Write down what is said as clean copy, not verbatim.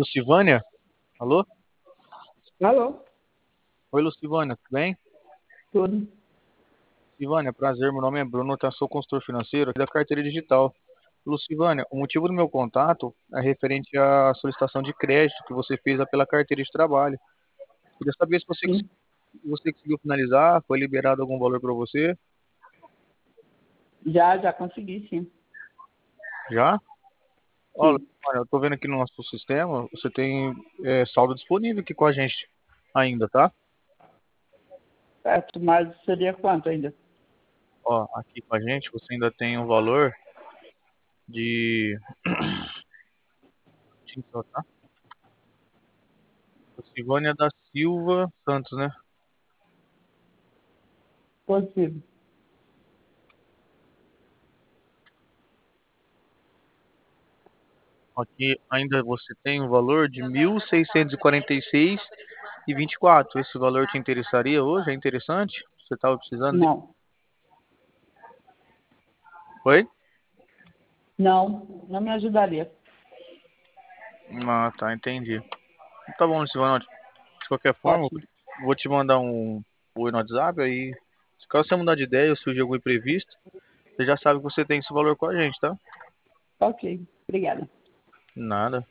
Lucivânia? Alô? Alô, Oi, Lucivânia, tudo bem? tudo. Lucivânia, prazer, meu nome é Bruno, eu sou consultor financeiro aqui da carteira digital. Lucivânia, o motivo do meu contato é referente à solicitação de crédito que você fez pela carteira de trabalho. Queria saber se Sim. você conseguiu finalizar, foi liberado algum valor para você? Já consegui, sim. Já? Olha, Sim. eu tô vendo aqui no nosso sistema, você tem saldo disponível aqui com a gente ainda, tá? Certo, mas seria quanto ainda? Ó, aqui com a gente você ainda tem um valor de... Deixa eu só, tá? Silvânia da Silva Santos, né? Possível. Aqui ainda você tem um valor de 1.646,24. Esse valor te interessaria hoje? É interessante? Você estava precisando de... Não. Oi? Não, não me ajudaria. Ah, tá, entendi. Tá bom, Silvana. De qualquer forma, Ótimo. eu vou te mandar um oi no WhatsApp aí. Se caso você mudar de ideia ou surgir algum imprevisto, você já sabe que você tem esse valor com a gente, tá? Ok, obrigada. Nada.